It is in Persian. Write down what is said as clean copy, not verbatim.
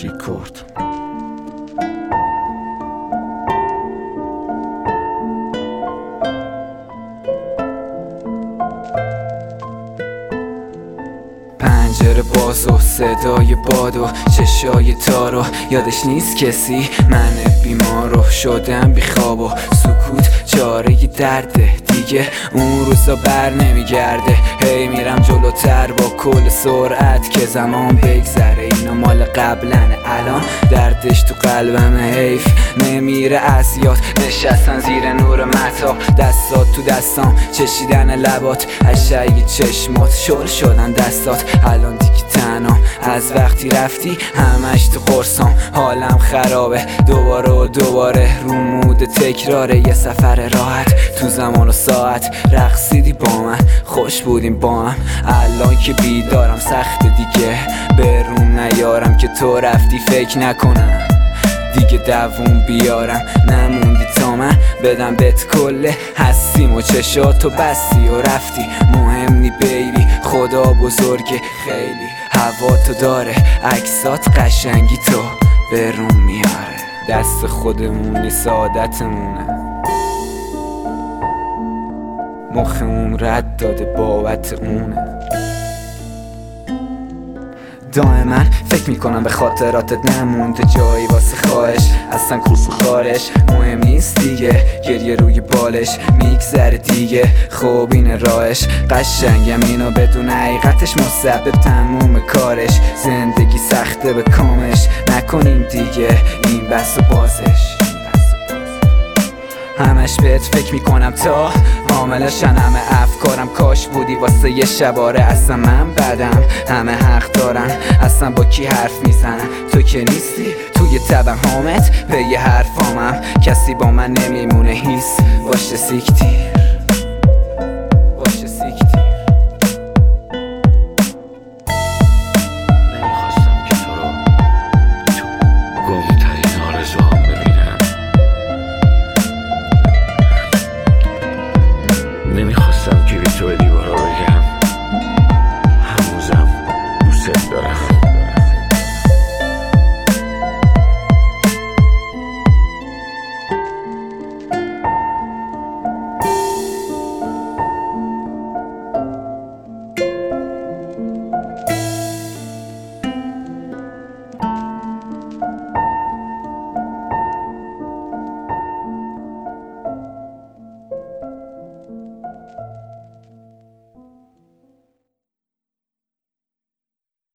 ریکورد. پنجره باز و صدای باد و چشای تارو، یادش نیست کسی من بیمارو شدم بی خواب و سکوت چاره درده دیگه، اون روزا بر نمیگرده. هی میرم جلوتر با کل سرعت که زمان بگذره، اینا مال قبلنه الان دردش تو قلبم حیف نمیره از یاد. نشستن زیر نور مهتاب، دستات تو دستام، چشیدن لبات، عشق چشمات، شل شدن دستات. الان دیگه تنها از وقتی رفتی همش تو قرصام، حالم خرابه دوباره و دوباره رو مود تکراره. یه سفر راحت تو زمان و ساعت، رقصیدی با من خوش بودیم با هم. الان که بیدارم سخت دیگه به روم نیارم که تو رفتی، فکر نکنم دیگه دووم بیارم. نموندی تا من بدم بهت کله هستیم و چشاتو بستی و رفتی. مهم نی بیبی خدا بزرگه خیلی هوا تو داره، عکسات قشنگی تو به روم میاره. دست خودمونی سعادتمونه، مخمون رد داده بابت اونه. دائما فکر میکنم به خاطراتت نمونده جایی واسه خواهش، اصلا کوس و خارش مهم نیست دیگه، گریه روی بالش میگذره دیگه. خب این راهش قشنگم اینو بدون حقیقتش مسبب تموم کارش. زندگی سخته به کامش نکنیم دیگه این بس و بازش. همش بهت فکر میکنم تا حاملشن همه افکارم، کاش بودی واسه یه شباره. اصلا من بدم همه حق دارن، اصلا با کی حرف میزنن تو که نیستی توی توهمت به یه حرفامم. کسی با من نمیمونه هیس باشه سیکتیر.